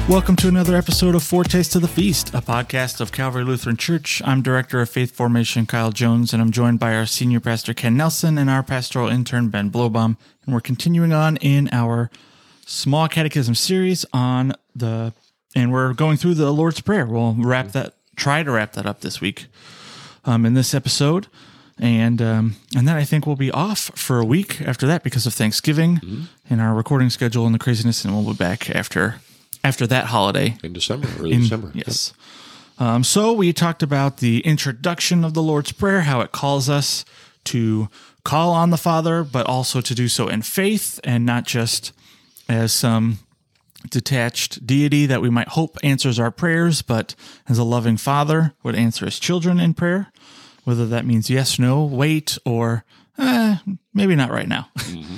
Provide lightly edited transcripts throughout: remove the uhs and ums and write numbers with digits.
Welcome to another episode of Foretaste of the Feast, a podcast of Calvary Lutheran Church. I'm Director of Faith Formation, Kyle Jones, and I'm joined by our Senior Pastor, Ken Nelson, and our Pastoral Intern, Ben Blowbaum. And we're continuing on in our Small Catechism series and we're going through the Lord's Prayer. We'll try to wrap that up this week in this episode. And then I think we'll be off for a week after that because of Thanksgiving and our recording schedule and the craziness, and we'll be back after that holiday. In December, early December. Yes. So we talked about the introduction of the Lord's Prayer, how it calls us to call on the Father, but also to do so in faith and not just as some detached deity that we might hope answers our prayers, but as a loving Father would answer his children in prayer, whether that means yes, no, wait, or maybe not right now.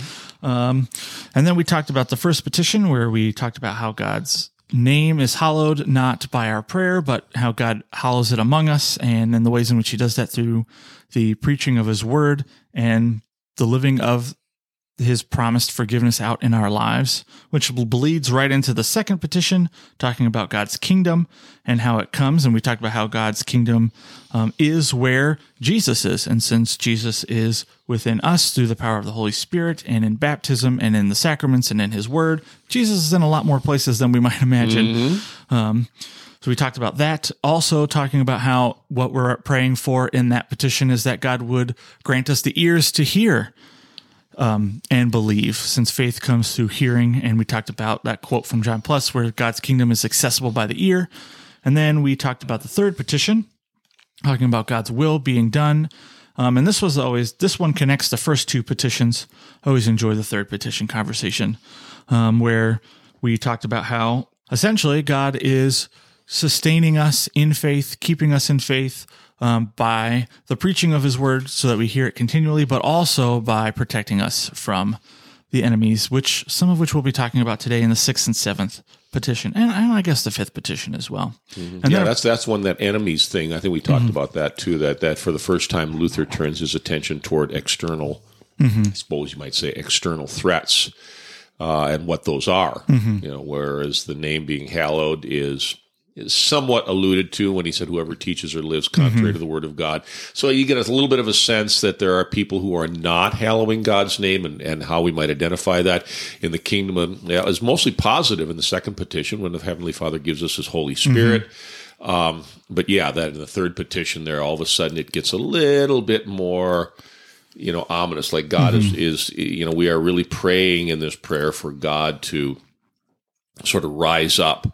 And then we talked about the first petition, where we talked about how God's name is hallowed not by our prayer, but how God hallows it among us, and in the ways in which he does that through the preaching of his word and the living of his promised forgiveness out in our lives, which bleeds right into the second petition, talking about God's kingdom and how it comes. And we talked about how God's kingdom is where Jesus is. And since Jesus is within us through the power of the Holy Spirit and in baptism and in the sacraments and in his word, Jesus is in a lot more places than we might imagine. So we talked about that. Also talking about how what we're praying for in that petition is that God would grant us the ears to hear and believe, since faith comes through hearing. And we talked about that quote from John Plus, where God's kingdom is accessible by the ear. And then we talked about the third petition, talking about God's will being done. And this one connects the first two petitions. I always enjoy the third petition conversation, where we talked about how essentially God is sustaining us in faith, keeping us in faith, by the preaching of his word so that we hear it continually, but also by protecting us from the enemies, some of which we'll be talking about today in the sixth and seventh petition, and I guess the fifth petition as well. And that's one, that enemies thing. I think we talked about that too, that for the first time Luther turns his attention toward external, I suppose you might say external threats, and what those are. Whereas the name being hallowed is somewhat alluded to when he said, whoever teaches or lives contrary to the word of God. So you get a little bit of a sense that there are people who are not hallowing God's name, and how we might identify that in the kingdom is mostly positive in the second petition, when the Heavenly Father gives us his Holy Spirit. But that in the third petition there, all of a sudden it gets a little bit more ominous, like God is we are really praying in this prayer for God to sort of rise up,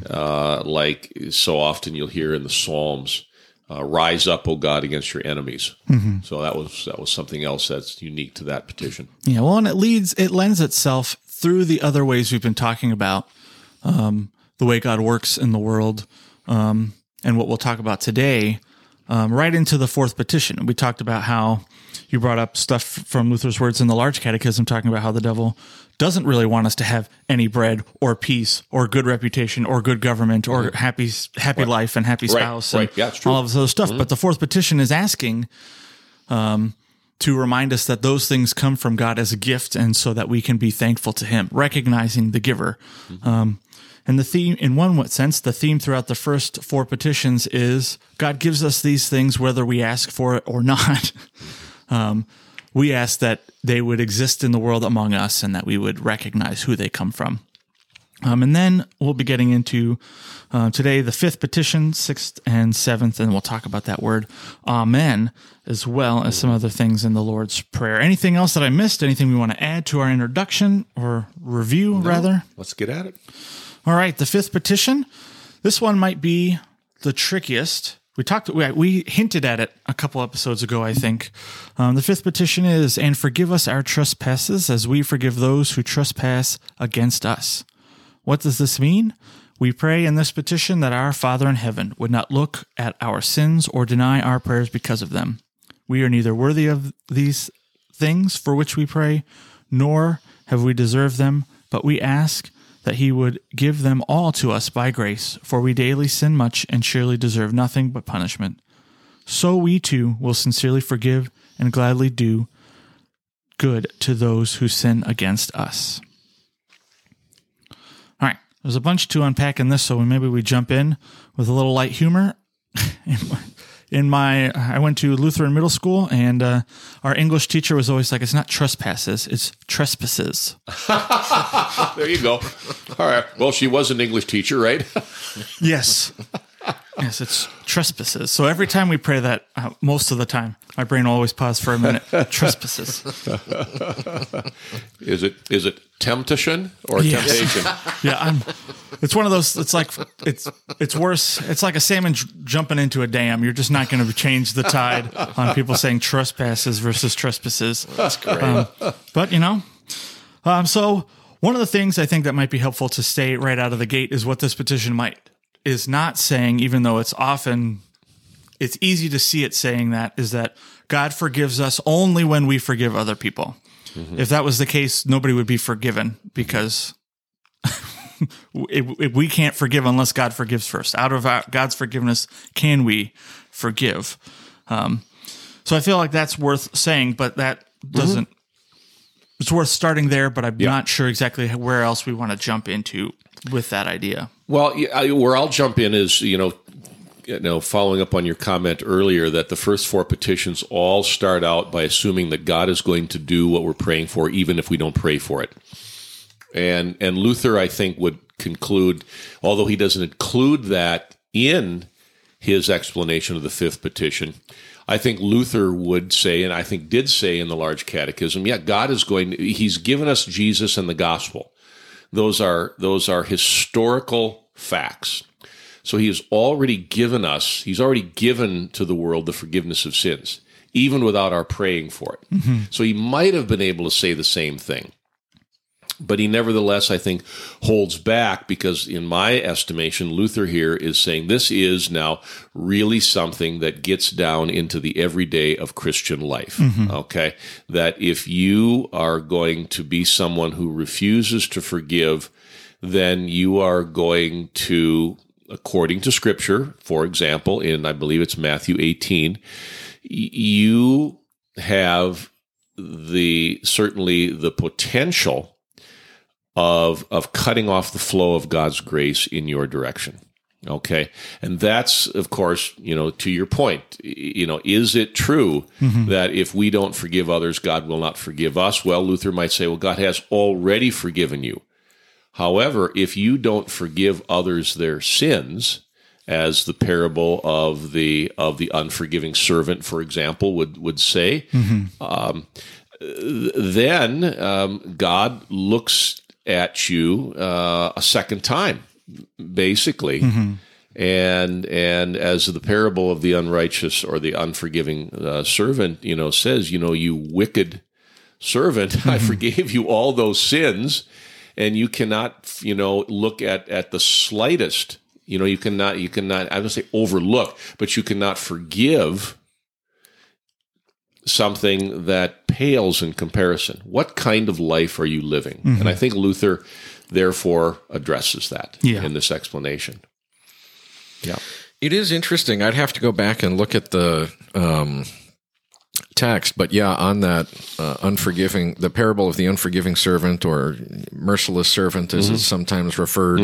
like so often you'll hear in the Psalms, rise up, O God, against your enemies. So that was something else that's unique to that petition. Yeah, well, and it lends itself through the other ways we've been talking about, the way God works in the world, and what we'll talk about today, right into the fourth petition. We talked about how you brought up stuff from Luther's words in the Large Catechism, talking about how the devil doesn't really want us to have any bread or peace or good reputation or good government or happy life and happy spouse and all of those stuff. But the fourth petition is asking to remind us that those things come from God as a gift, and so that we can be thankful to him, recognizing the giver. And the theme, in one sense, the theme throughout the first four petitions is God gives us these things whether we ask for it or not. We ask that they would exist in the world among us, and that we would recognize who they come from. And then we'll be getting into today the fifth petition, sixth and seventh, and we'll talk about that word Amen, as well as some other things in the Lord's Prayer. Anything else that I missed? Anything we want to add to our introduction or review, rather? Let's get at it. All right, the fifth petition. This one might be the trickiest. We hinted at it a couple episodes ago, I think. The fifth petition is, and forgive us our trespasses as we forgive those who trespass against us. What does this mean? We pray in this petition that our Father in heaven would not look at our sins or deny our prayers because of them. We are neither worthy of these things for which we pray, nor have we deserved them, but we ask that he would give them all to us by grace, for we daily sin much and surely deserve nothing but punishment. So we too will sincerely forgive and gladly do good to those who sin against us. All right, there's a bunch to unpack in this, so maybe we jump in with a little light humor. I went to Lutheran middle school, and our English teacher was always like, "It's not trespasses, it's trespasses." There you go. All right. Well, she was an English teacher, right? Yes. Yes, it's trespasses. So every time we pray that, most of the time, my brain will always pause for a minute. Trespasses. Is it temptation or temptation? Yeah, it's one of those. It's like it's worse. It's like a salmon jumping into a dam. You're just not going to change the tide on people saying trespasses versus trespasses. That's great. But so one of the things I think that might be helpful to state right out of the gate is what this petition is not saying, even though it's easy to see it saying that, is that God forgives us only when we forgive other people. Mm-hmm. If that was the case, nobody would be forgiven, because we can't forgive unless God forgives first. Out of God's forgiveness can we forgive. So I feel like that's worth saying, but that doesn't. It's worth starting there, but I'm not sure exactly where else we want to jump into with that idea. Well, where I'll jump in is, following up on your comment earlier, that the first four petitions all start out by assuming that God is going to do what we're praying for, even if we don't pray for it. And Luther, I think, would conclude, although he doesn't include that in his explanation of the fifth petition, I think Luther would say, and I think did say in the Large Catechism, God is he's given us Jesus and the gospel. Those are historical facts. So he has already given to the world the forgiveness of sins, even without our praying for it. Mm-hmm. So he might have been able to say the same thing. But he nevertheless, I think, holds back, because in my estimation, Luther here is saying this is now really something that gets down into the everyday of Christian life, okay? That if you are going to be someone who refuses to forgive, then you are going to, according to Scripture, for example, in, I believe it's Matthew 18, you have certainly the potential of cutting off the flow of God's grace in your direction. Okay. And that's, of course, to your point, is it true that if we don't forgive others, God will not forgive us? Well, Luther might say, well, God has already forgiven you. However, if you don't forgive others their sins, as the parable of the unforgiving servant, for example, would say, then God looks at you a second time, basically. And as the parable of the unrighteous or the unforgiving servant, says, you wicked servant, I forgave you all those sins, and you cannot, look at the slightest, you cannot, I don't say overlook, but you cannot forgive something that pales in comparison. What kind of life are you living? And I think Luther, therefore, addresses that in this explanation. Yeah. It is interesting. I'd have to go back and look at the text, but on that the parable of the unforgiving servant, or merciless servant, as it's sometimes referred,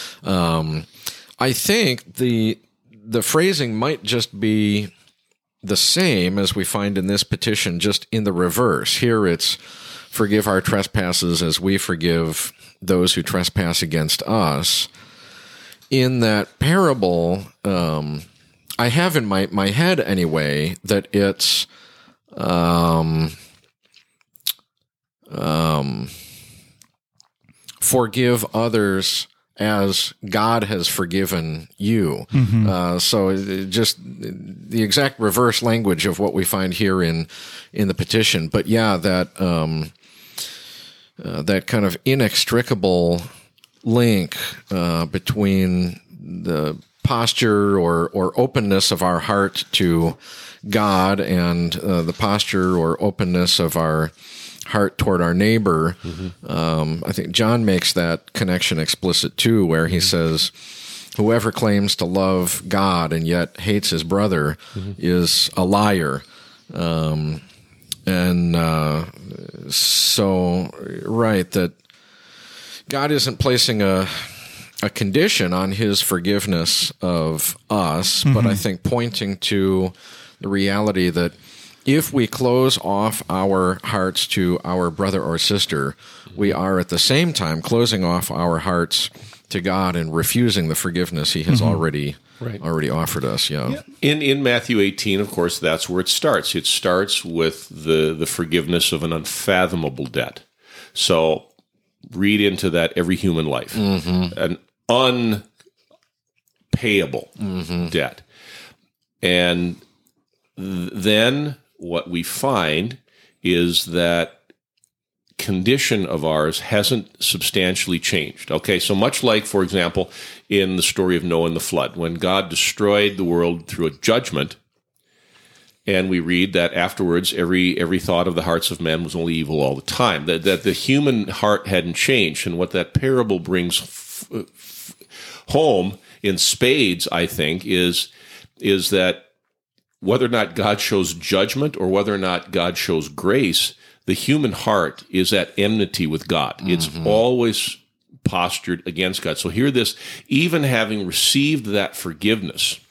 I think the phrasing might just be the same as we find in this petition, just in the reverse. Here it's, forgive our trespasses as we forgive those who trespass against us. In that parable, I have in my head anyway that it's forgive others as God has forgiven you. So just the exact reverse language of what we find here in the petition. But that kind of inextricable link between the posture or openness of our heart to God and the posture or openness of our heart toward our neighbor. I think John makes that connection explicit too, where he says, whoever claims to love God and yet hates his brother is a liar. So, right, that God isn't placing a a condition on his forgiveness of us, but I think pointing to the reality that if we close off our hearts to our brother or sister, we are at the same time closing off our hearts to God and refusing the forgiveness he has already offered us. Yeah. In Matthew 18, of course, that's where it starts. It starts with the forgiveness of an unfathomable debt. So read into that every human life. An unpayable debt. And then what we find is that condition of ours hasn't substantially changed. Okay, so much like, for example, in the story of Noah and the flood, when God destroyed the world through a judgment, and we read that afterwards every thought of the hearts of men was only evil all the time, that the human heart hadn't changed. And what that parable brings home in spades, I think, is that whether or not God shows judgment or whether or not God shows grace, the human heart is at enmity with God. It's always postured against God. So hear this, even having received that forgiveness,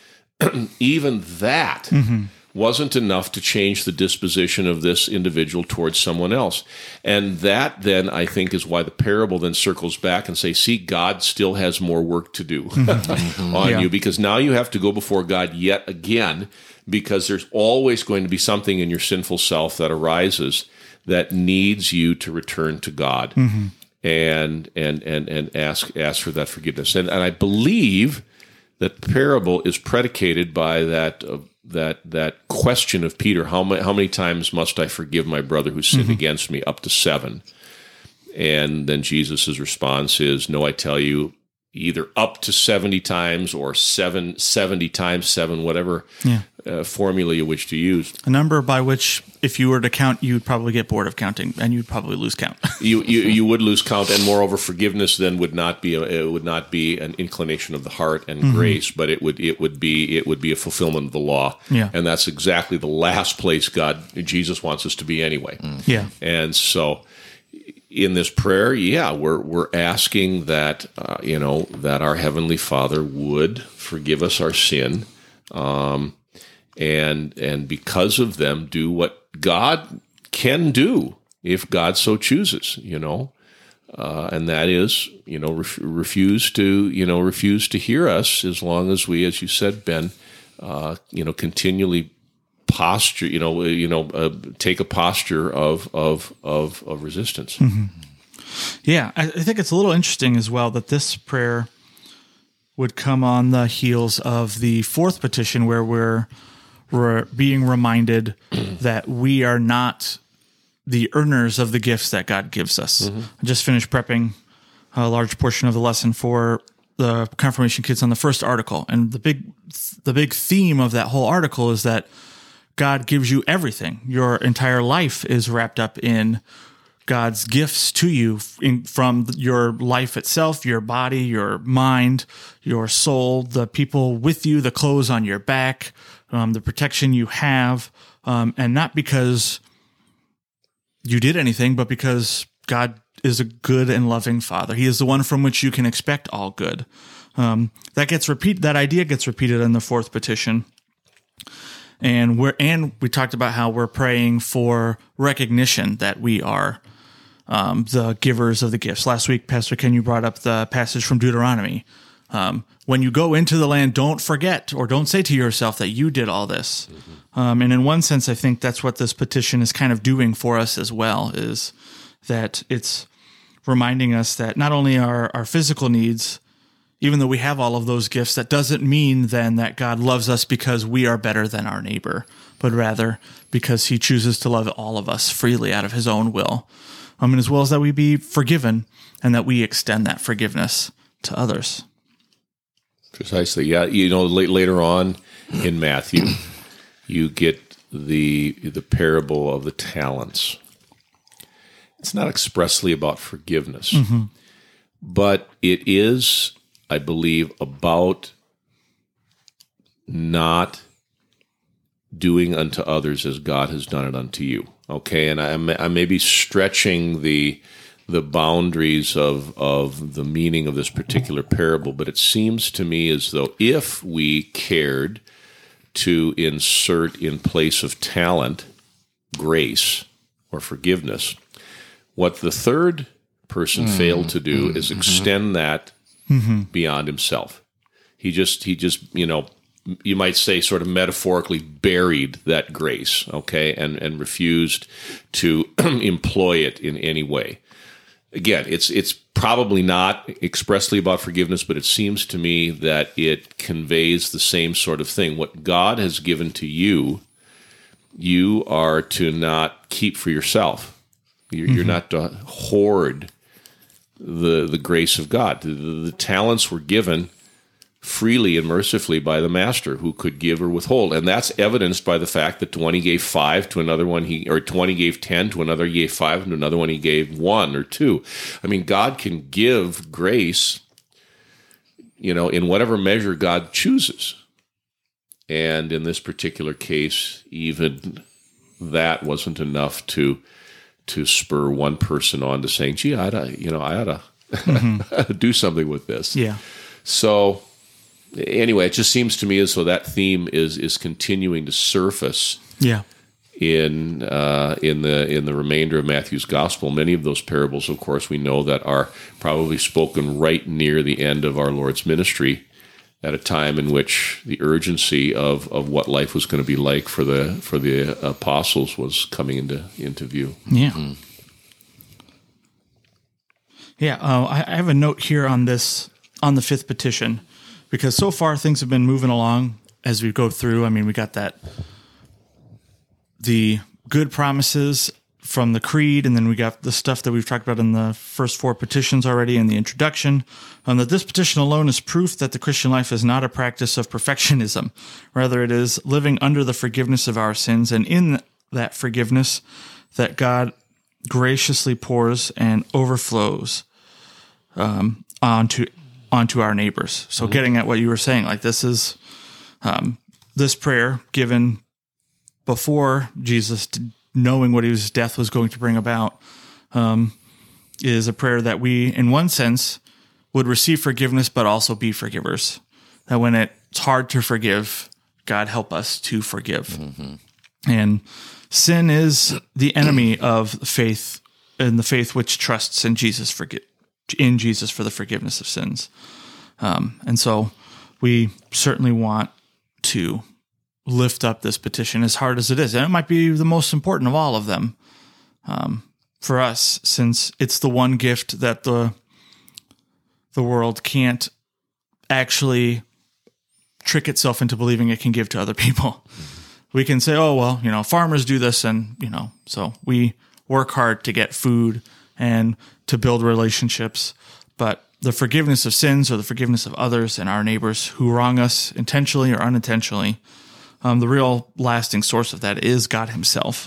even that wasn't enough to change the disposition of this individual towards someone else. And that then, I think, is why the parable then circles back and say, see, God still has more work to do on you, because now you have to go before God yet again, because there's always going to be something in your sinful self that arises that needs you to return to God and ask for that forgiveness. And I believe that the parable is predicated by that question of Peter: how many times must I forgive my brother who sinned against me? Up to 7. And then Jesus' response is, no, I tell you, either up to 70 times or 70 times 7, whatever formula you wish to use. A number by which, if you were to count, you'd probably get bored of counting, and you'd probably lose count. you would lose count, and moreover, forgiveness then would not be an inclination of the heart and grace, but it would be a fulfillment of the law. Yeah. And that's exactly the last place Jesus wants us to be anyway. Yeah. And so, in this prayer, we're asking that that our Heavenly Father would forgive us our sin, and because of them, do what God can do if God so chooses. And that is refuse to hear us as long as we, as you said, Ben, continually posture, take a posture of resistance. Yeah, I think it's a little interesting as well that this prayer would come on the heels of the 4th petition, where we're being reminded that we are not the earners of the gifts that God gives us. I just finished prepping a large portion of the lesson for the confirmation kids on the first article, and the big theme of that whole article is that God gives you everything. Your entire life is wrapped up in God's gifts to you, from your life itself, your body, your mind, your soul, the people with you, the clothes on your back, the protection you have, and not because you did anything, but because God is a good and loving Father. He is the one from which you can expect all good. That idea gets repeated in the 4th petition. And we talked about how we're praying for recognition that we are the givers of the gifts. Last week, Pastor Ken, you brought up the passage from Deuteronomy. When you go into the land, don't forget or don't say to yourself that you did all this. And in one sense, I think that's what this petition is kind of doing for us as well, is that it's reminding us that not only are our physical needs, even though we have all of those gifts, that doesn't mean then that God loves us because we are better than our neighbor, but rather because he chooses to love all of us freely out of his own will. And as well as that we be forgiven and that we extend that forgiveness to others. Precisely. Yeah. Later on in Matthew, you get the parable of the talents. It's not expressly about forgiveness, but it is, I believe, about not doing unto others as God has done it unto you. Okay, and I may be stretching the the boundaries of the meaning of this particular parable, but it seems to me as though if we cared to insert in place of talent grace or forgiveness, what the third person failed to do is extend that beyond himself. He just, you might say sort of metaphorically buried that grace, okay, and refused to employ it in any way. Again, it's probably not expressly about forgiveness, but it seems to me that it conveys the same sort of thing. What God has given to you, you are to not keep for yourself. You're not to hoard the grace of God. The talents were given freely and mercifully by the master, who could give or withhold. And that's evidenced by the fact that to one he gave 5, to another one to one he gave 10, to another he gave 5, and to another one he gave 1 or 2. I mean, God can give grace, in whatever measure God chooses. And in this particular case, even that wasn't enough to spur one person on to saying, gee, I ought to do something with this. Yeah. So anyway, it just seems to me as though that theme is continuing to surface. Yeah. In the remainder of Matthew's gospel. Many of those parables, of course, we know that are probably spoken right near the end of our Lord's ministry, at a time in which the urgency of what life was going to be like for the apostles was coming into view. Yeah. Yeah. I have a note here on the 5th petition, because so far things have been moving along as we go through. I mean, we got the good promises from the creed, and then we got the stuff that we've talked about in the first 4 petitions already in the introduction, that this petition alone is proof that the Christian life is not a practice of perfectionism. Rather, it is living under the forgiveness of our sins, and in that forgiveness that God graciously pours and overflows onto our neighbors. So getting at what you were saying, like this is this prayer given before Jesus, knowing what his death was going to bring about, is a prayer that we, in one sense, would receive forgiveness, but also be forgivers. That when it's hard to forgive, God help us to forgive. Mm-hmm. And sin is the enemy of faith, and the faith which trusts in Jesus for the forgiveness of sins. And so we certainly want to lift up this petition, as hard as it is. And it might be the most important of all of them for us, since it's the one gift that the world can't actually trick itself into believing it can give to other people. We can say, oh, well, farmers do this, and, so we work hard to get food and to build relationships. But the forgiveness of sins, or the forgiveness of others and our neighbors who wrong us intentionally or unintentionally, the real lasting source of that is God himself.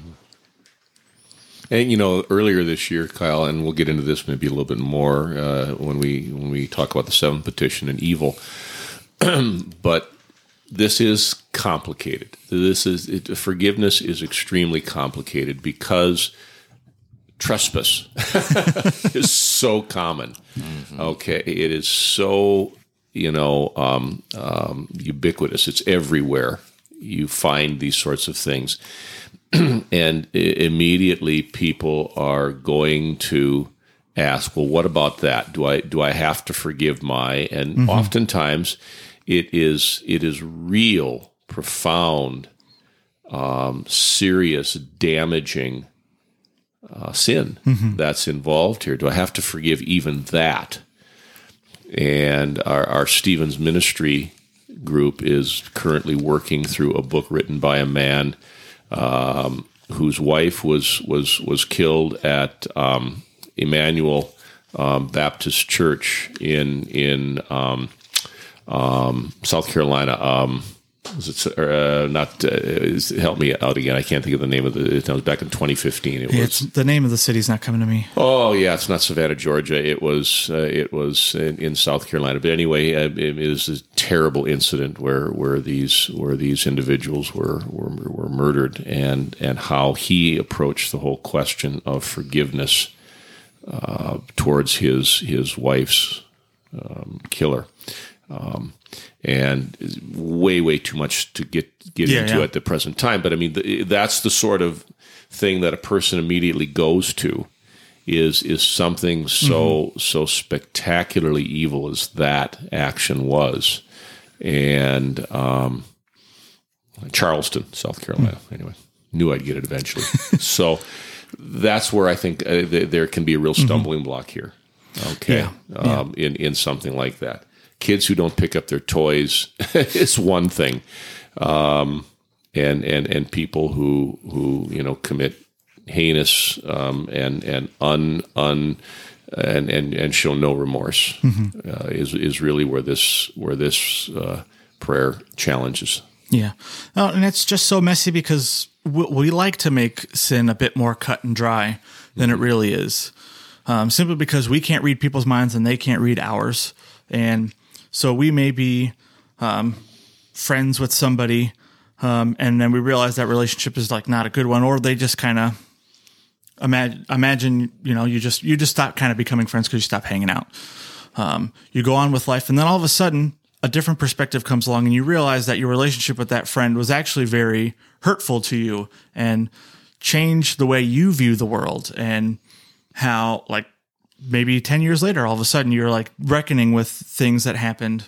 And, earlier this year, Kyle, and we'll get into this maybe a little bit more when we talk about the 7th petition and evil, but this is complicated. Forgiveness is extremely complicated because trespass is so common. Mm-hmm. Okay, it is so ubiquitous. It's everywhere. You find these sorts of things, and immediately people are going to ask, "Well, what about that? Do I have to forgive my?" And oftentimes, it is real, profound, serious, damaging sin that's involved here. Do I have to forgive even that? And our Stevens Ministry group is currently working through a book written by a man whose wife was killed at Emmanuel Baptist Church in South Carolina. Help me out again. I can't think of the name of it was back in 2015. The name of the city's not coming to me. Oh yeah, it's not Savannah, Georgia. It was in South Carolina. But anyway, it is a terrible incident where these individuals were murdered, and how he approached the whole question of forgiveness towards his wife's killer. And way too much to get into at the present time. But I mean, that's the sort of thing that a person immediately goes to is something so spectacularly evil as that action was. And Charleston, South Carolina. Anyway, knew I'd get it eventually. So that's where I think there can be a real stumbling block here. Okay, in something like that. Kids who don't pick up their toys is one thing, and people who commit heinous and show no remorse is really where this prayer challenges. Yeah, and it's just so messy because we like to make sin a bit more cut and dry than it really is, simply because we can't read people's minds and they can't read ours, and so we may be friends with somebody, and then we realize that relationship is like not a good one, or they just kind of imagine you just stop kind of becoming friends because you stop hanging out. You go on with life, and then all of a sudden, a different perspective comes along, and you realize that your relationship with that friend was actually very hurtful to you, and changed the way you view the world, and how like. Maybe 10 years later, all of a sudden you're like reckoning with things that happened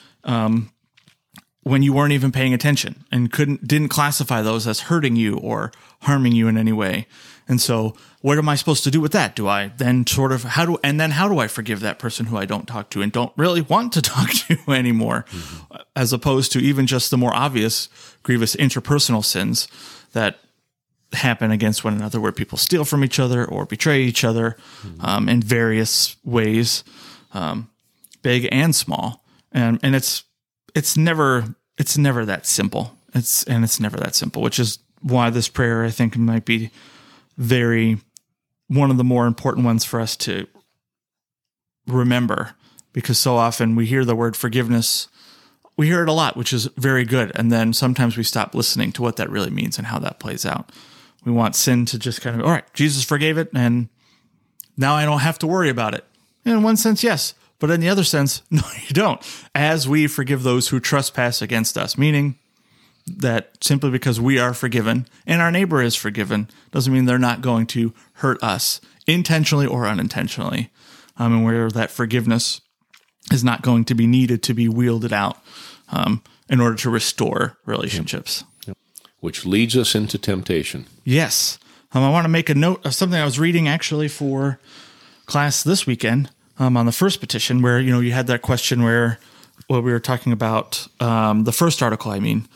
when you weren't even paying attention and didn't classify those as hurting you or harming you in any way. And so what am I supposed to do with that? Do I then how do I forgive that person who I don't talk to and don't really want to talk to anymore, as opposed to even just the more obvious, grievous interpersonal sins that happen against one another, where people steal from each other or betray each other in various ways, big and small, and it's never that simple. It's never that simple, which is why this prayer I think might be one of the more important ones for us to remember, because so often we hear the word forgiveness. We hear it a lot, which is very good, and then sometimes we stop listening to what that really means and how that plays out. We want sin to just kind of, all right, Jesus forgave it, and now I don't have to worry about it. In one sense, yes. But in the other sense, no, you don't. As we forgive those who trespass against us, meaning that simply because we are forgiven and our neighbor is forgiven doesn't mean they're not going to hurt us intentionally or unintentionally. And where that forgiveness is not going to be needed to be wielded out in order to restore relationships. Which leads us into temptation. Yes. I want to make a note of something I was reading actually for class this weekend on the first petition, where, you had that question where we were talking about the first article,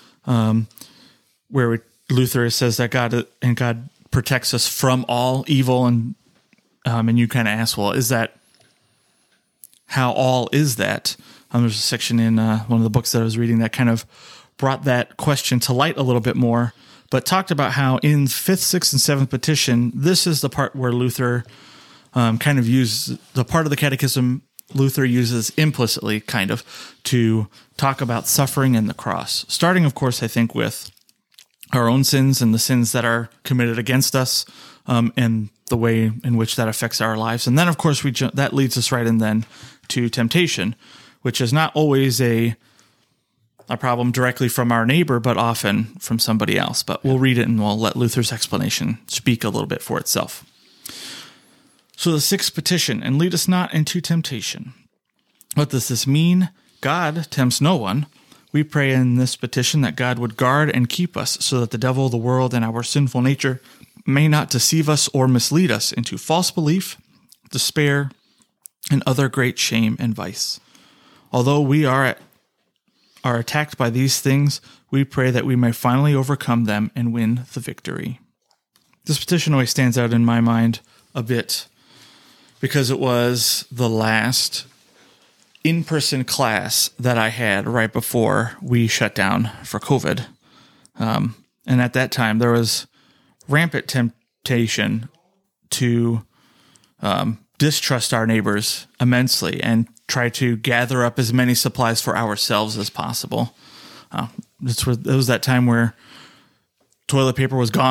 where Luther says that God protects us from all evil. And you kind of ask, well, is that how all is that? There's a section in one of the books that I was reading that kind of brought that question to light a little bit more, but talked about how in 5th, 6th, and 7th petition, this is the part where Luther kind of uses the part of the catechism Luther uses implicitly kind of to talk about suffering and the cross, starting, of course, I think with our own sins and the sins that are committed against us and the way in which that affects our lives. And then, of course, that leads us right in then to temptation, which is not always a problem directly from our neighbor, but often from somebody else. But we'll read it and we'll let Luther's explanation speak a little bit for itself. So the 6th petition, and lead us not into temptation. What does this mean? God tempts no one. We pray in this petition that God would guard and keep us so that the devil, the world, and our sinful nature may not deceive us or mislead us into false belief, despair, and other great shame and vice. Although we are attacked by these things, we pray that we may finally overcome them and win the victory. This petition always stands out in my mind a bit because it was the last in-person class that I had right before we shut down for COVID. And at that time, there was rampant temptation to distrust our neighbors immensely and try to gather up as many supplies for ourselves as possible. It was that time where toilet paper was gone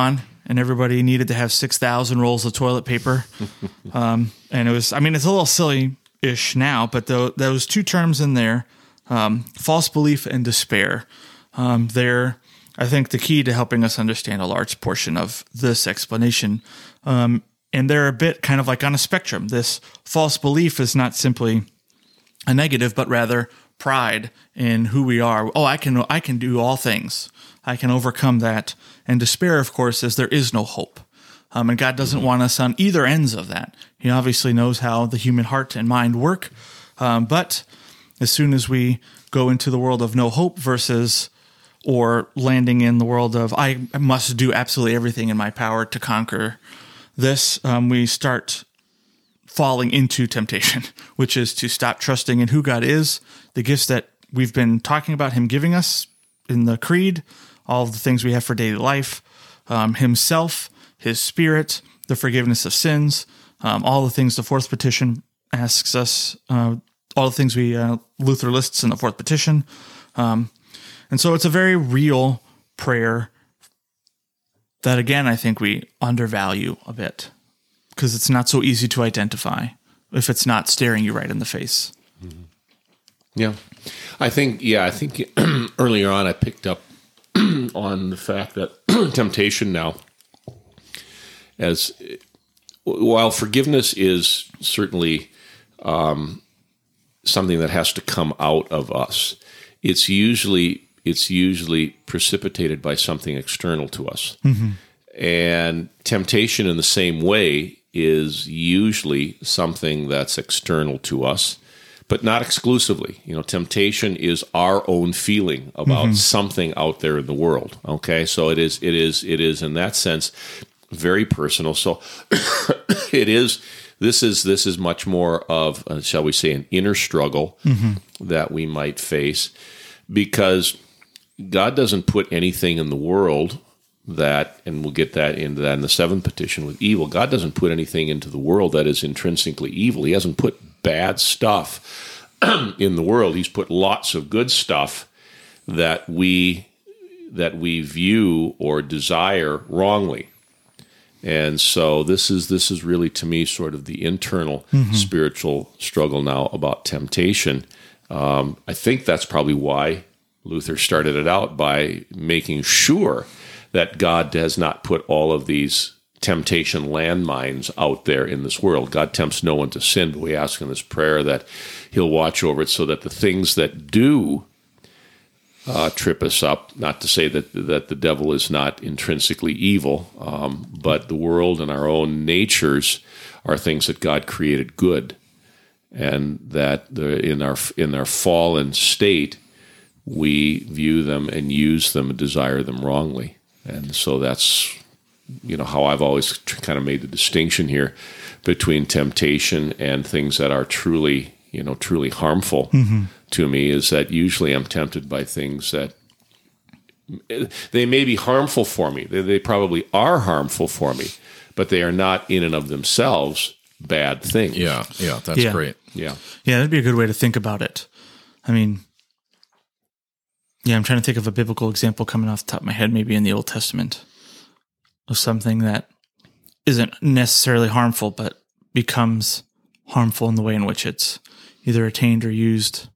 and everybody needed to have 6,000 rolls of toilet paper. And it was, I mean, it's a little silly-ish now, but those two terms in there, false belief and despair, they're, I think, the key to helping us understand a large portion of this explanation. And they're a bit kind of like on a spectrum. This false belief is not simply a negative, but rather pride in who we are. Oh, I can do all things. I can overcome that. And despair, of course, is there is no hope. And God doesn't want us on either ends of that. He obviously knows how the human heart and mind work. But as soon as we go into the world of no hope or landing in the world of I must do absolutely everything in my power to conquer this, we start falling into temptation, which is to stop trusting in who God is, the gifts that we've been talking about Him giving us in the Creed, all of the things we have for daily life, Himself, His Spirit, the forgiveness of sins, all the things the fourth petition asks us, all the things Luther lists in the fourth petition. And so it's a very real prayer that, again, I think we undervalue a bit because it's not so easy to identify if it's not staring you right in the face. Mm-hmm. Yeah. I think earlier on I picked up on the fact that temptation now, while forgiveness is certainly something that has to come out of us, it's usually precipitated by something external to us. Mm-hmm. And temptation in the same way is usually something that's external to us, but not exclusively. Temptation is our own feeling about something out there in the world. Okay, so it is in that sense very personal. So this is much more of, shall we say, an inner struggle that we might face, because God doesn't put anything in the world that, and we'll get into that in the seventh petition with evil, God doesn't put anything into the world that is intrinsically evil. He hasn't put bad stuff in the world. He's put lots of good stuff that we view or desire wrongly. And so this is really, to me, sort of the internal spiritual struggle now about temptation. I think that's probably why Luther started it out by making sure that God has not put all of these temptation landmines out there in this world. God tempts no one to sin, but we ask in this prayer that He'll watch over it so that the things that do trip us up, not to say that the devil is not intrinsically evil, but the world and our own natures are things that God created good, and that in our fallen state, we view them and use them and desire them wrongly. And so that's, how I've always kind of made the distinction here between temptation and things that are truly harmful to me, is that usually I'm tempted by things that they may be harmful for me. They probably are harmful for me, but they are not in and of themselves bad things. Yeah, that's great. Yeah, that'd be a good way to think about it. I mean, I'm trying to think of a biblical example coming off the top of my head, maybe in the Old Testament, of something that isn't necessarily harmful, but becomes harmful in the way in which it's either attained or used.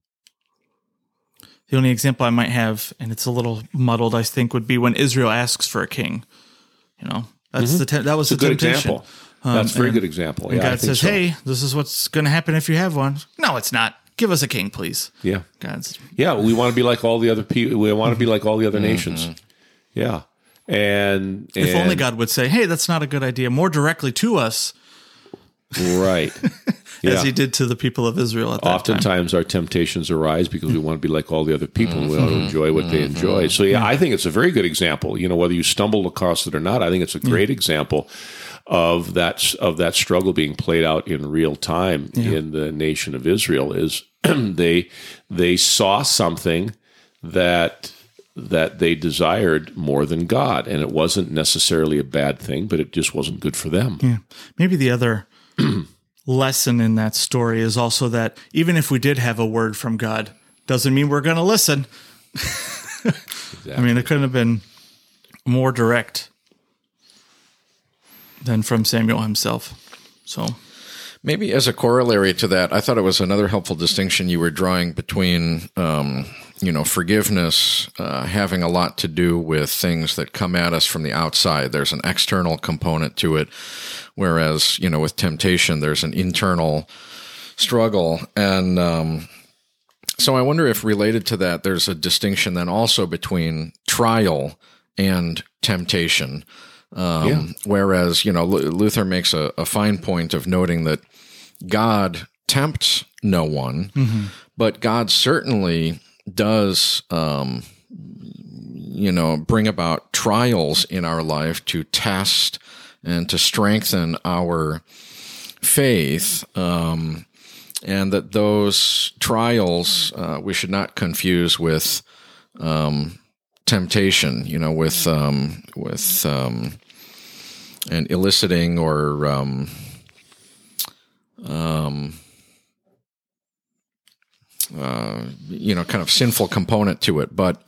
The only example I might have, and it's a little muddled, I think, would be when Israel asks for a king. That's that was a good example. That's a very good example. And God says, "Hey, this is what's going to happen if you have one." No, it's not. Give us a king, please. Yeah. We want to be like all the other people. We want to be like all the other nations. Yeah. And if only God would say, "Hey, that's not a good idea," more directly to us. Right. As He did to the people of Israel at that Oftentimes time. our temptations arise because we want to be like all the other people. We want to enjoy what they enjoy. So I think it's a very good example. Whether you stumbled across it or not, I think it's a great example of that struggle being played out in real time in the nation of Israel. Is they saw something that they desired more than God, and it wasn't necessarily a bad thing, but it just wasn't good for them. Yeah. Maybe the other lesson in that story is also that even if we did have a word from God, doesn't mean we're going to listen. Exactly. I mean, it couldn't have been more direct. than from Samuel himself. So maybe as a corollary to that, I thought it was another helpful distinction you were drawing between, forgiveness having a lot to do with things that come at us from the outside. There's an external component to it, whereas, with temptation, there's an internal struggle. And so I wonder if related to that, there's a distinction then also between trial and temptation. Whereas, Luther makes a fine point of noting that God tempts no one, but God certainly does, bring about trials in our life to test and to strengthen our faith. And that those trials we should not confuse with temptation, with an eliciting or kind of sinful component to it. But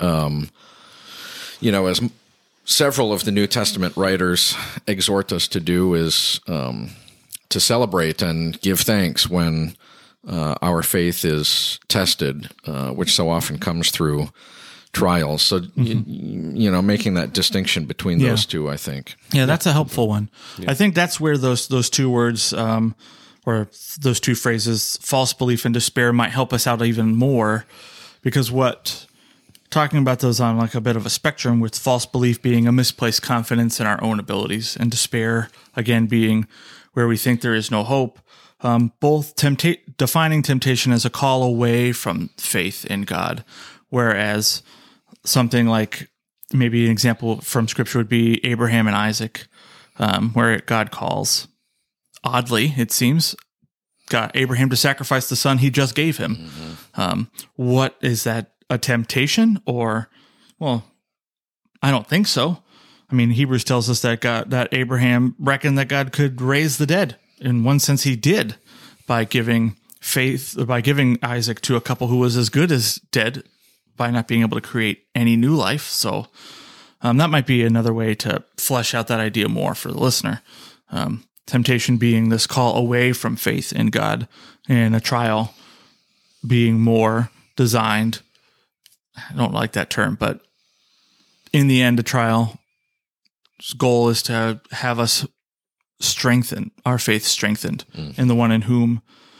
as several of the New Testament writers exhort us to do, is to celebrate and give thanks when our faith is tested, which so often comes through trials. So, making that distinction between those two, I think. Yeah, that's a helpful one. Yeah. I think that's where those two words, or those two phrases, false belief and despair, might help us out even more, because talking about those on like a bit of a spectrum, with false belief being a misplaced confidence in our own abilities, and despair, again, being where we think there is no hope. Both defining temptation as a call away from faith in God, whereas something like, maybe an example from Scripture would be Abraham and Isaac, where God calls, oddly, it seems, Abraham to sacrifice the son he just gave him. What is that, a temptation? Or, well, I don't think so. I mean, Hebrews tells us that Abraham reckoned that God could raise the dead. In one sense, he did, by giving Isaac to a couple who was as good as dead, by not being able to create any new life. So that might be another way to flesh out that idea more for the listener. Temptation being this call away from faith in God, and a trial being more designed. I don't like that term, but in the end, a trial's goal is to have us strengthen our faith, strengthened in the one in whom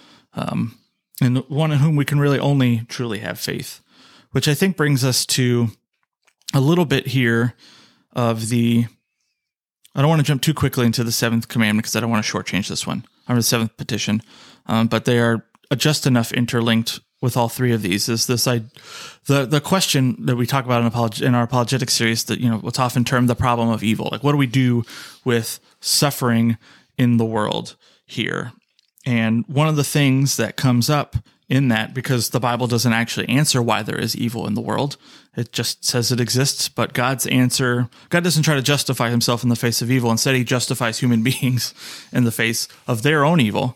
we can really only truly have faith. Which I think brings us to a little bit here of I don't want to jump too quickly into the seventh commandment, because I don't want to shortchange this one, or the seventh petition, but they are just enough interlinked with all three of these. Is this the question that we talk about in our apologetic series, that what's often termed the problem of evil? Like, what do we do with suffering in the world here? And one of the things that comes up in that, because the Bible doesn't actually answer why there is evil in the world, it just says it exists. But God doesn't try to justify himself in the face of evil. Instead, he justifies human beings in the face of their own evil.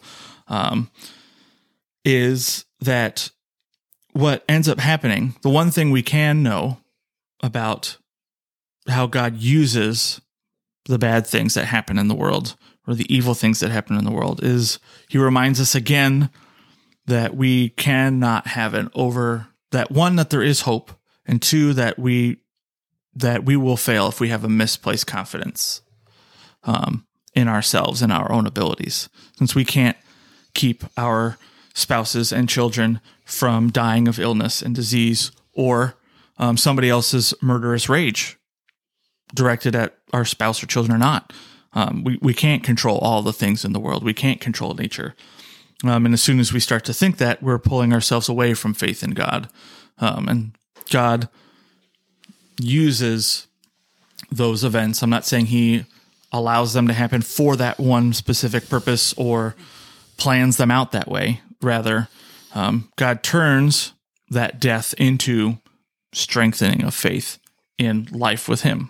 Is that what ends up happening? The one thing we can know about how God uses the bad things that happen in the world, or the evil things that happen in the world, is he reminds us again that we cannot have that there is hope, and two, that we will fail if we have a misplaced confidence in ourselves and our own abilities, since we can't keep our spouses and children from dying of illness and disease, or somebody else's murderous rage directed at our spouse or children or not. We can't control all the things in the world. We can't control nature. And as soon as we start to think that, we're pulling ourselves away from faith in God. And God uses those events. I'm not saying he allows them to happen for that one specific purpose or plans them out that way. Rather, God turns that death into strengthening of faith in life with him.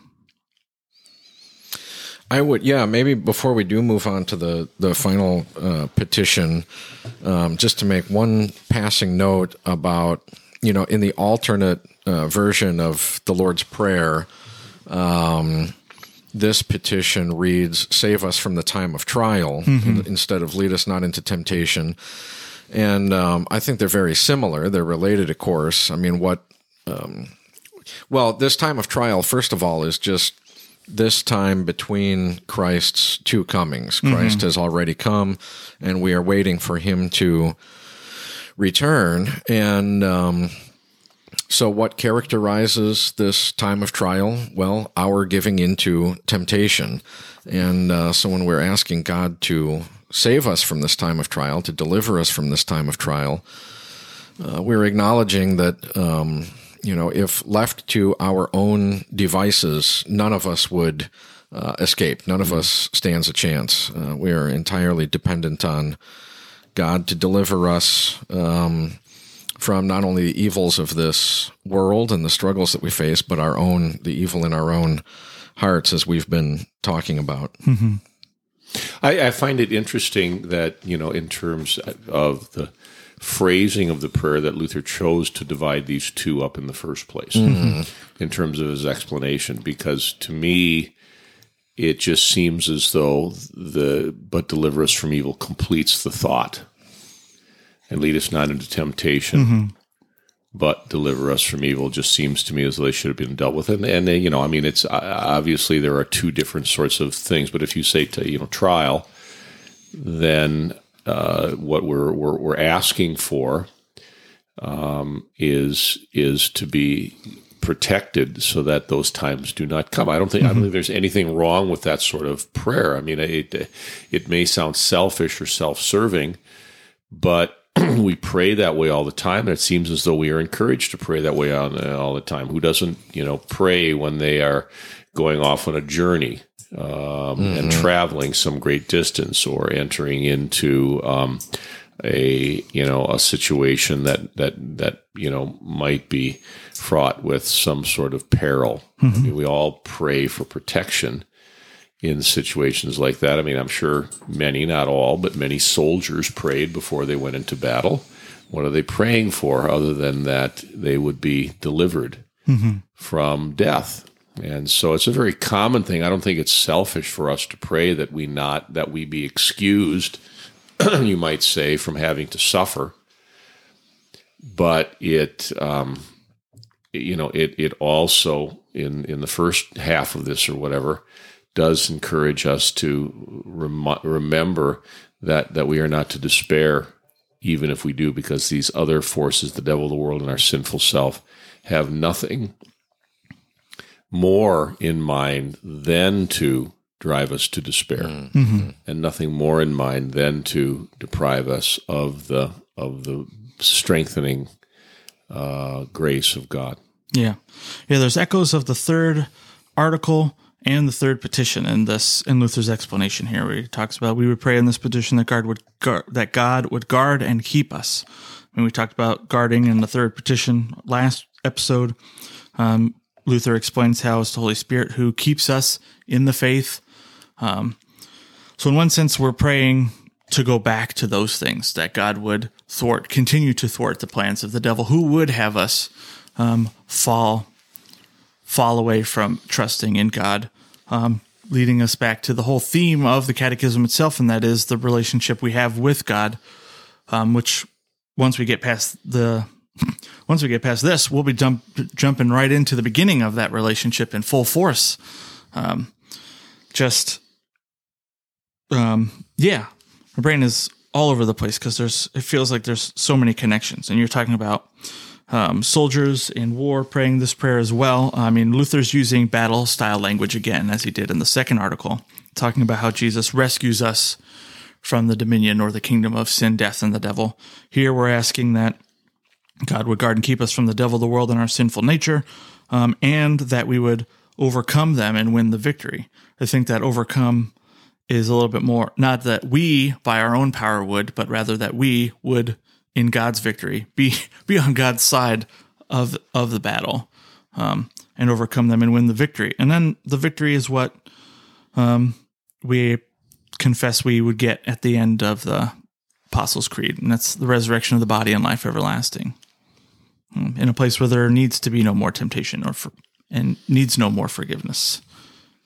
I would, maybe before we do move on to the final petition, just to make one passing note about, in the alternate version of the Lord's Prayer, this petition reads, "Save us from the time of trial," instead of "Lead us not into temptation." And I think they're very similar. They're related, of course. I mean, this time of trial, first of all, is just this time between Christ's two comings. Christ has already come, and we are waiting for him to return. And so what characterizes this time of trial? Well, our giving into temptation. And so when we're asking God to save us from this time of trial, to deliver us from this time of trial, we're acknowledging that, if left to our own devices, none of us would escape. None of us stands a chance. We are entirely dependent on God to deliver us from not only the evils of this world and the struggles that we face, but the evil in our own hearts, as we've been talking about. Mm-hmm. I find it interesting that, in terms of the phrasing of the prayer, that Luther chose to divide these two up in the first place in terms of his explanation, because to me, it just seems as though "but deliver us from evil" completes the thought. And lead us not into temptation, but deliver us from evil just seems to me as though they should have been dealt with. And it's obviously there are two different sorts of things. But if you say trial, then what we're asking for is to be protected so that those times do not come. I don't think there's anything wrong with that sort of prayer. I mean, it may sound selfish or self-serving, but we pray that way all the time, and it seems as though we are encouraged to pray that way all the time. Who doesn't, pray when they are going off on a journey and traveling some great distance, or entering into a situation that might be fraught with some sort of peril. I mean, we all pray for protection in situations like that. I mean, I'm sure many, not all, but many soldiers prayed before they went into battle. What are they praying for other than that they would be delivered from death? And so it's a very common thing. I don't think it's selfish for us to pray that we be excused, you might say, from having to suffer. But it also, in the first half of this or whatever, does encourage us to remember that we are not to despair, even if we do, because these other forces, the devil, the world, and our sinful self, have nothing more in mind than to drive us to despair, and nothing more in mind than to deprive us of the strengthening grace of God. Yeah. There's echoes of the third article and the third petition in Luther's explanation here, where he talks about, we would pray in this petition that God would guard and keep us. And we talked about guarding in the third petition last episode. Luther explains how it's the Holy Spirit who keeps us in the faith. So in one sense, we're praying to go back to those things, that God would continue to thwart the plans of the devil, who would have us fall away from trusting in God, leading us back to the whole theme of the Catechism itself, and that is the relationship we have with God, which once we get past this, we'll be jumping right into the beginning of that relationship in full force. My brain is all over the place because it feels like there's so many connections, and you're talking about soldiers in war praying this prayer as well. I mean, Luther's using battle-style language again, as he did in the second article, talking about how Jesus rescues us from the dominion or the kingdom of sin, death, and the devil. Here we're asking that God would guard and keep us from the devil, the world, and our sinful nature, and that we would overcome them and win the victory. I think that overcome is a little bit more, not that we, by our own power, would, but rather that we would, in God's victory, be on God's side of the battle, and overcome them and win the victory. And then the victory is what we confess we would get at the end of the Apostles' Creed, and that's the resurrection of the body and life everlasting, in a place where there needs to be no more temptation and needs no more forgiveness.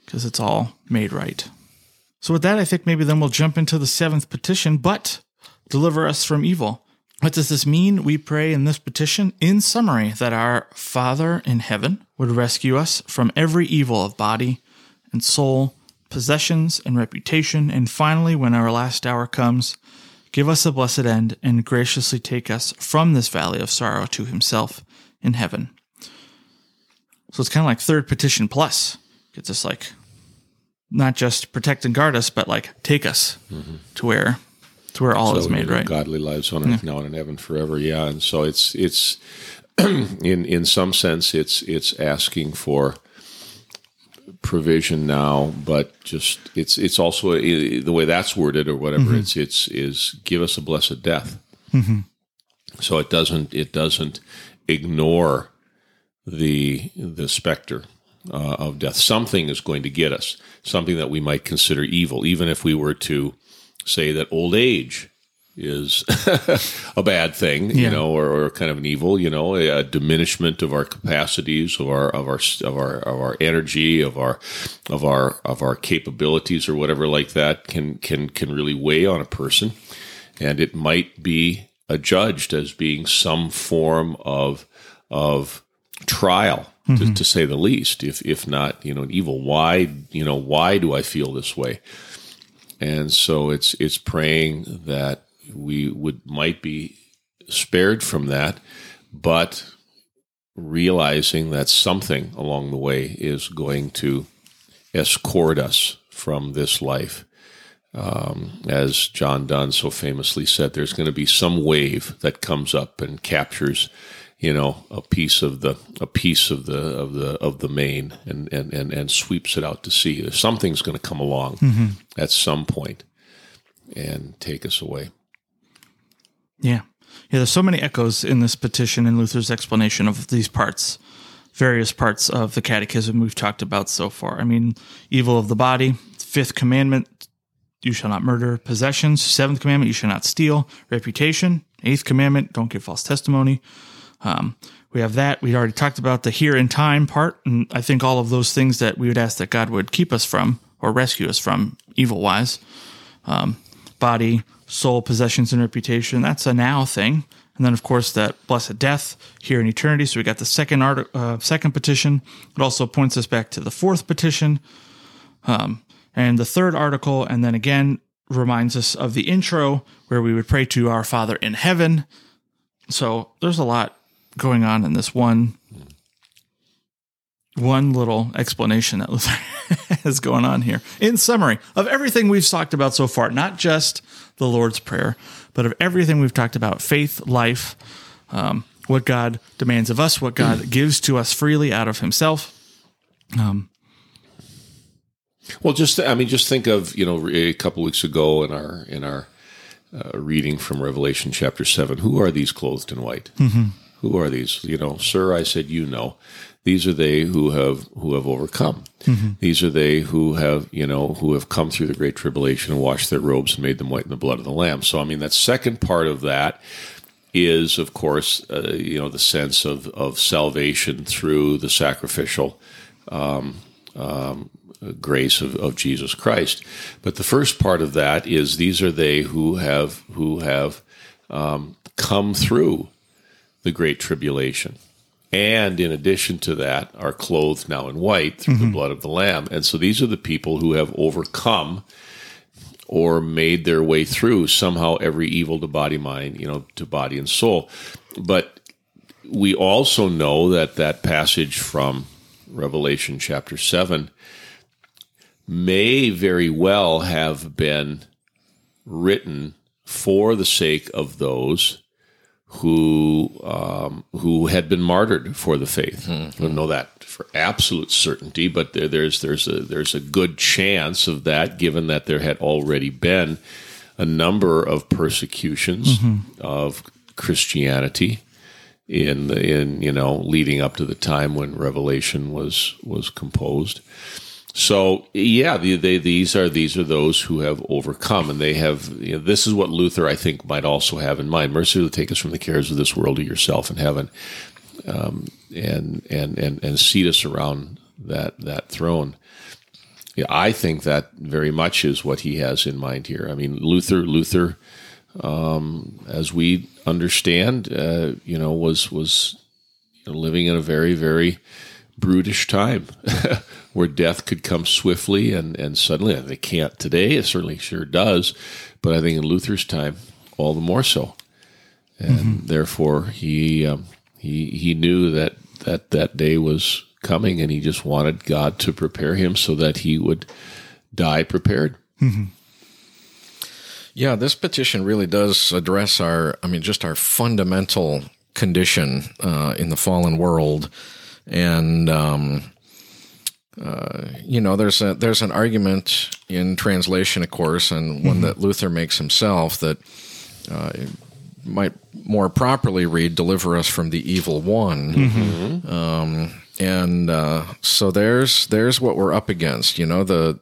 because it's all made right. So with that, I think maybe then we'll jump into the 7th petition, but deliver us from evil. What does this mean? We pray in this petition, in summary, that our Father in heaven would rescue us from every evil of body and soul, possessions and reputation, and finally, when our last hour comes, give us a blessed end and graciously take us from this valley of sorrow to himself in heaven. So it's kind of like 3rd petition plus. Gets us like, not just protect and guard us, but like take us to where all is made right. Godly lives on earth now and in heaven forever. Yeah. And so it's in some sense, it's asking for provision now, but just it's also the way that's worded or whatever. It's give us a blessed death. So it doesn't ignore the specter of death. Something is going to get us, something that we might consider evil, even if we were to say that old age is a bad thing, or kind of an evil, a diminishment of our capacities, of our energy, of our capabilities, or whatever like that, can really weigh on a person, and it might be adjudged as being some form of trial, to say the least, if not, an evil. Why do I feel this way? And so it's praying that we might be spared from that, but realizing that something along the way is going to escort us from this life. As John Donne so famously said, there's going to be some wave that comes up and captures, a piece of the main and sweeps it out to sea. Something's going to come along at some point and take us away. Yeah. There's so many echoes in this petition and Luther's explanation of these various parts of the catechism we've talked about so far. I mean, evil of the body, 5th commandment, you shall not murder. Possessions, 7th commandment, you shall not steal. Reputation, 8th commandment, don't give false testimony. We have that. We already talked about the here and time part, and I think all of those things that we would ask that God would keep us from or rescue us from evil-wise. Body, soul, possessions, and reputation, that's a now thing. And then, of course, that blessed death here in eternity. So we got the second petition. It also points us back to the 4th petition and the 3rd article, and then again reminds us of the intro where we would pray to our Father in heaven. So there's a lot going on in this one little explanation that Luther has going on here. In summary of everything we've talked about so far, not just the Lord's Prayer, but of everything we've talked about, faith, life, what God demands of us, what God gives to us freely out of himself. Well, just think of, a couple weeks ago in our reading from Revelation chapter 7, who are these clothed in white? Who are these? Sir, I said, these are they who have overcome. These are they who have come through the great tribulation and washed their robes and made them white in the blood of the Lamb. So, that second part of that is, of course, the sense of salvation through the sacrificial grace of Jesus Christ. But the first part of that is these are they who have come through the great tribulation, and in addition to that are clothed now in white through the blood of the Lamb. And so these are the people who have overcome or made their way through somehow every evil to body, mind, to body and soul. But we also know that passage from Revelation chapter 7 may very well have been written for the sake of those who had been martyred for the faith. We don't know that for absolute certainty, but there's a good chance of that, given that there had already been a number of persecutions of Christianity in leading up to the time when Revelation was composed. So yeah, these are those who have overcome, and they have. This is what Luther, I think, might also have in mind: mercy will take us from the cares of this world to yourself in heaven, and seat us around that throne. Yeah, I think that very much is what he has in mind here. I mean, Luther, as we understand, was living in a very, very brutish time where death could come swiftly and suddenly. And it can't today. It certainly sure does. But I think in Luther's time, all the more so. And therefore, he knew that day was coming, and he just wanted God to prepare him so that he would die prepared. Mm-hmm. Yeah, this petition really does address our fundamental condition in the fallen world. And, there's an argument in translation, of course, and one that Luther makes himself, that might more properly read, "Deliver us from the evil one." So there's what we're up against. The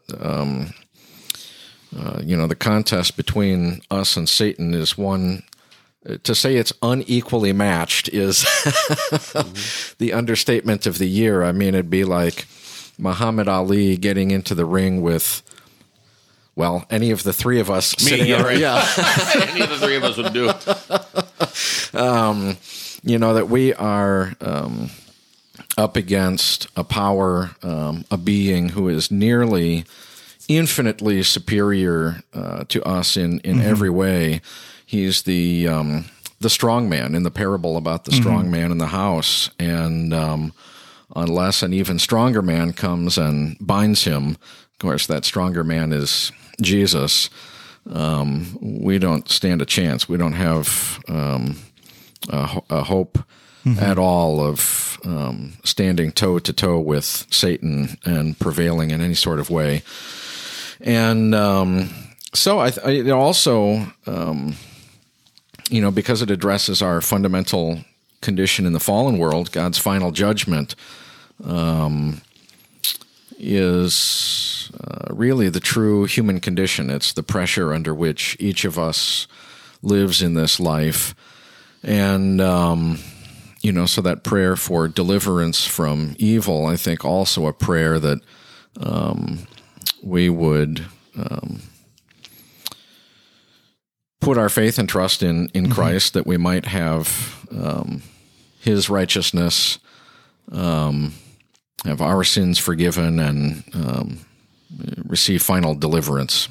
contest between us and Satan is one. To say it's unequally matched is the understatement of the year. I mean, it'd be like Muhammad Ali getting into the ring with, well, any of the three of us sitting yeah, over, right. yeah. Any of the three of us would do it. That we are up against a power, a being who is nearly infinitely superior to us in every way. He's the strong man in the parable about the strong man in the house. And unless an even stronger man comes and binds him, of course, that stronger man is Jesus, we don't stand a chance. We don't have a hope at all of standing toe-to-toe with Satan and prevailing in any sort of way. And so it also, because it addresses our fundamental condition in the fallen world, God's final judgment is really the true human condition. It's the pressure under which each of us lives in this life. And, so that prayer for deliverance from evil, I think also a prayer that we would put our faith and trust in Christ, that we might have his righteousness, have our sins forgiven, and receive final deliverance.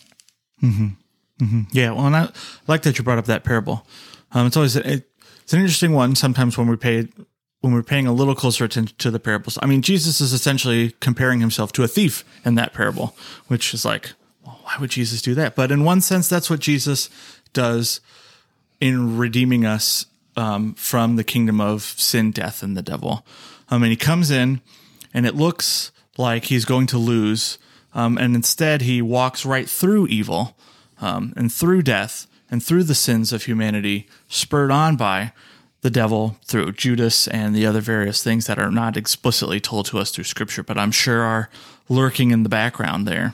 Yeah, well, and I like that you brought up that parable. It's always it's an interesting one. Sometimes when we're paying a little closer attention to the parables, I mean, Jesus is essentially comparing himself to a thief in that parable, which is like, well, why would Jesus do that? But in one sense, that's what Jesus does in redeeming us from the kingdom of sin, death, and the devil. And he comes in, and it looks like he's going to lose, and instead he walks right through evil and through death and through the sins of humanity, spurred on by the devil through Judas and the other various things that are not explicitly told to us through Scripture, but I'm sure are lurking in the background there.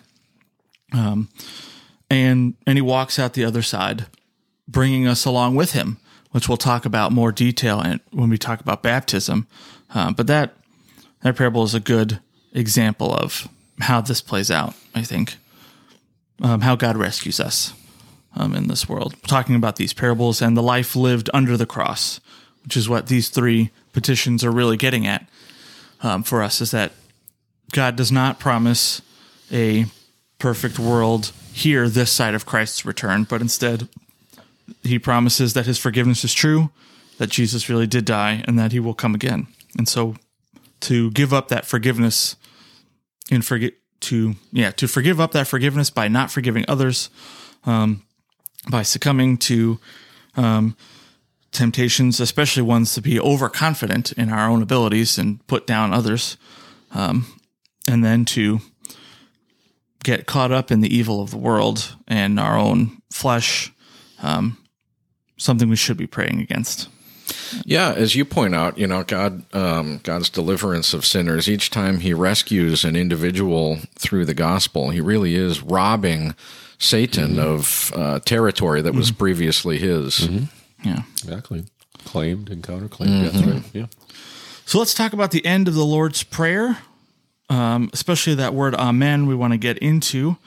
And he walks out the other side, bringing us along with him, which we'll talk about more detail when we talk about baptism. But that parable is a good example of how this plays out, I think, how God rescues us in this world. Talking about these parables and the life lived under the cross, which is what these three petitions are really getting at for us, is that God does not promise a perfect world here this side of Christ's return, but instead he promises that his forgiveness is true, that Jesus really did die, and that he will come again. And so to give up that forgiveness and to forgive up that forgiveness by not forgiving others, by succumbing to temptations, especially ones to be overconfident in our own abilities and put down others, and then to get caught up in the evil of the world and our own flesh, something we should be praying against. Yeah, as you point out, God's deliverance of sinners, each time he rescues an individual through the gospel, he really is robbing Satan of territory that was previously his. Yeah, exactly. Claimed and counterclaimed. That's right. Yeah. So let's talk about the end of the Lord's Prayer. especially that word amen, we want to get into.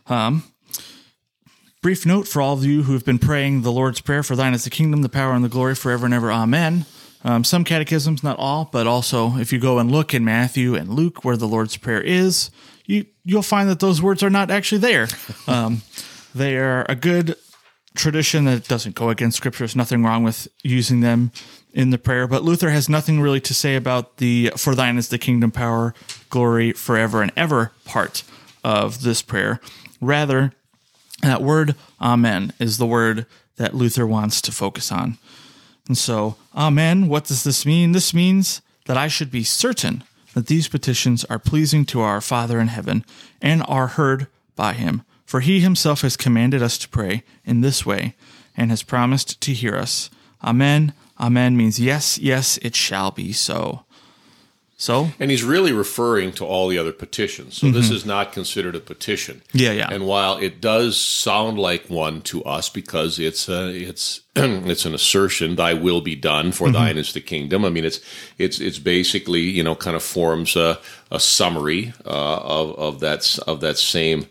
Brief note for all of you who have been praying the Lord's Prayer, for thine is the kingdom, the power, and the glory forever and ever. Amen. Some catechisms, not all, but also if you go and look in Matthew and Luke where the Lord's Prayer is, you'll find that those words are not actually there. They are a good tradition that doesn't go against Scripture. There's nothing wrong with using them in the prayer, but Luther has nothing really to say about the for thine is the kingdom, power, glory forever and ever part of this prayer. Rather, that word amen is the word that Luther wants to focus on. And so, amen, what does this mean? This means that I should be certain that these petitions are pleasing to our Father in heaven and are heard by him. For he himself has commanded us to pray in this way and has promised to hear us. Amen. Amen means yes, yes, it shall be so. And he's really referring to all the other petitions. So this is not considered a petition. Yeah. And while it does sound like one to us because it's an assertion, thy will be done, for thine is the kingdom. I mean, it's basically, kind of forms a summary of that same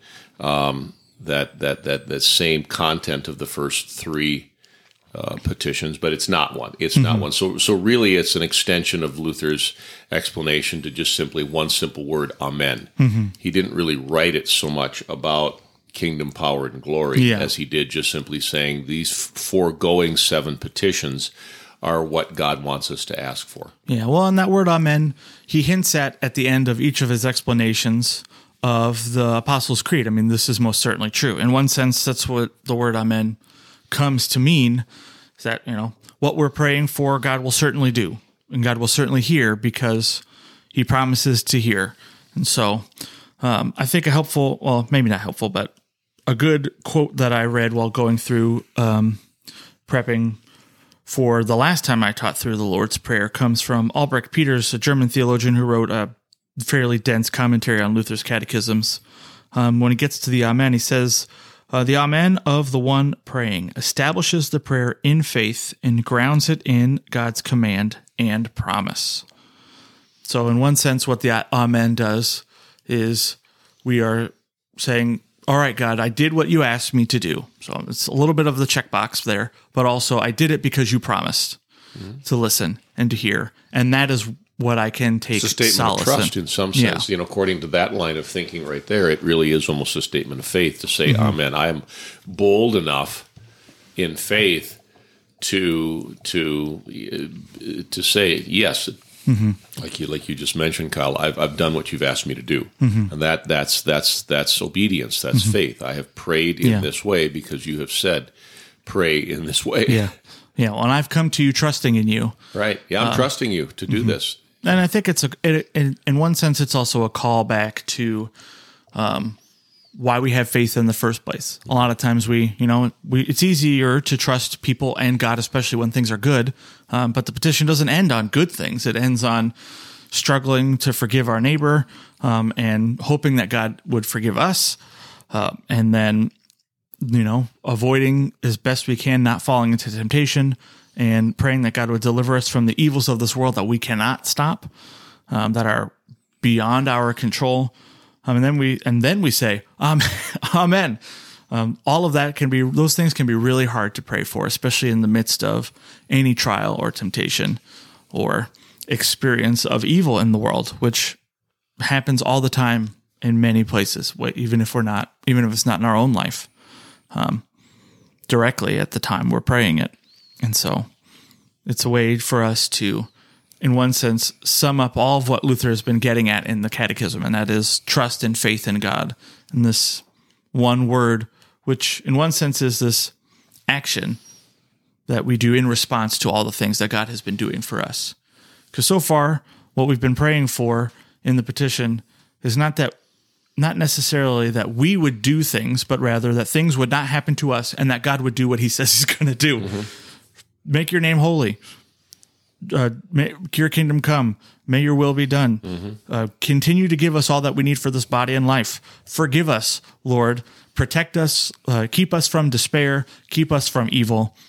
that same content of the first three petitions, but it's not one. It's not one. So really, it's an extension of Luther's explanation to just simply one simple word, amen. He didn't really write it so much about kingdom, power, and glory as he did just simply saying these foregoing 7 petitions are what God wants us to ask for. Yeah, well, and that word amen, he hints at the end of each of his explanations of the Apostles' Creed. I mean, this is most certainly true. In one sense, that's what the word amen comes to mean, is that, what we're praying for, God will certainly do, and God will certainly hear because he promises to hear. And so I think a helpful, well, maybe not helpful, but a good quote that I read while going through prepping for the last time I taught through the Lord's Prayer comes from Albrecht Peters, a German theologian who wrote a fairly dense commentary on Luther's catechisms. When he gets to the amen, he says, the amen of the one praying establishes the prayer in faith and grounds it in God's command and promise. So in one sense, what the amen does is we are saying, all right, God, I did what you asked me to do. So it's a little bit of the checkbox there, but also I did it because you promised to listen and to hear. And that is what I can take solace in. It's a statement of trust in some sense. Yeah. According to that line of thinking right there, it really is almost a statement of faith to say, amen. I am bold enough in faith to say, yes, like you just mentioned, Kyle, I've done what you've asked me to do. And that's obedience, that's faith. I have prayed in this way because you have said, pray in this way. Yeah. Yeah, well, and I've come to you trusting in you. Right. Yeah, I'm trusting you to do this. And I think in one sense, it's also a callback to why we have faith in the first place. A lot of times it's easier to trust people and God, especially when things are good. But the petition doesn't end on good things. It ends on struggling to forgive our neighbor and hoping that God would forgive us. And then, avoiding as best we can, not falling into temptation, and praying that God would deliver us from the evils of this world that we cannot stop, that are beyond our control. And then we say, Amen. All of that those things can be really hard to pray for, especially in the midst of any trial or temptation or experience of evil in the world, which happens all the time in many places, even if it's not in our own life, directly at the time we're praying it. And so it's a way for us to, in one sense, sum up all of what Luther has been getting at in the catechism, and that is trust and faith in God. And this one word, which in one sense is this action that we do in response to all the things that God has been doing for us. Because so far, what we've been praying for in the petition is not necessarily that we would do things, but rather that things would not happen to us and that God would do what he says he's going to do. Make your name holy. May your kingdom come. May your will be done. Continue to give us all that we need for this body and life. Forgive us, Lord. Protect us. Keep us from despair. Keep us from evil.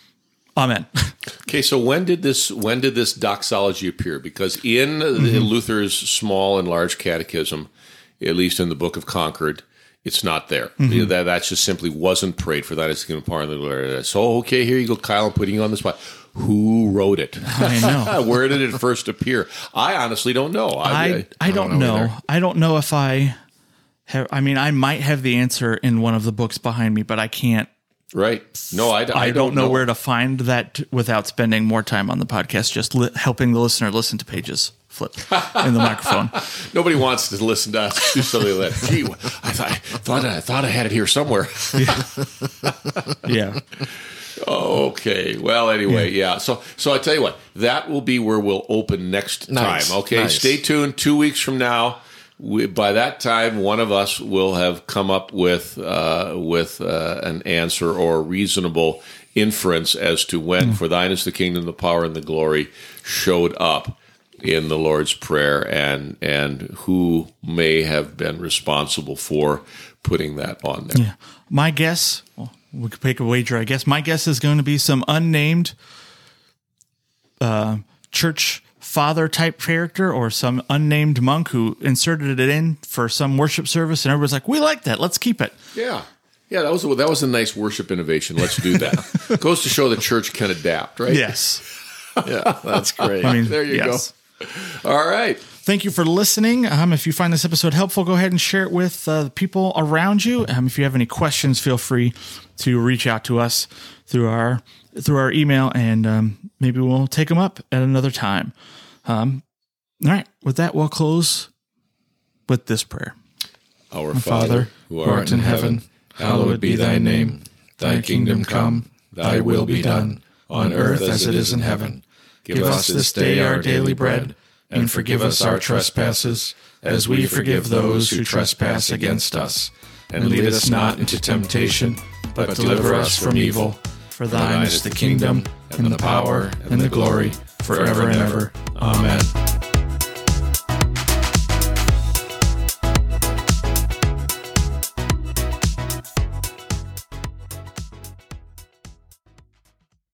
Amen. Okay, so when did this doxology appear? Because in Luther's small and large catechism, at least in the Book of Concord, it's not there. That just simply wasn't prayed for. That is the part of the glory. So, okay, here you go, Kyle. I'm putting you on the spot. Who wrote it? I know. Where did it first appear? I honestly don't know. I don't know. either. I don't know if I have. I mean, I might have the answer in one of the books behind me, but I can't. Right. No, I don't know where to find that without spending more time on the podcast, just helping the listener listen to pages flip in the microphone. Nobody wants to listen to us do something like that. Gee, I thought I had it here somewhere. Yeah. Okay. Well, anyway, yeah. So I tell you what, that will be where we'll open next Nice. time. Okay. Nice. Stay tuned. 2 weeks from now. By that time, one of us will have come up with an answer or a reasonable inference as to when "For thine is the kingdom, the power, and the glory" showed up in the Lord's Prayer, and who may have been responsible for putting that on there. Yeah. My guess, we could take a wager, I guess. My guess is going to be some unnamed church father type character or some unnamed monk who inserted it in for some worship service, and everybody's like, "We like that. Let's keep it." Yeah. Yeah, that was a nice worship innovation. Let's do that. Goes to show the church can adapt, right? Yes. Yeah, that's great. I mean, There you yes. go. All right. Thank you for listening. If you find this episode helpful, go ahead and share it with the people around you. If you have any questions, feel free to reach out to us through our email, and maybe we'll take them up at another time. All right. With that, we'll close with this prayer. Our Father, who Who art in heaven, hallowed be thy name. Thy kingdom come, thy will be done, on earth as it is in heaven. Give us this day our daily bread, and forgive us our trespasses, as we forgive those who trespass against us. And lead us not into temptation, but deliver us from evil. For thine is the kingdom, and the power, and the glory, forever and ever. Amen.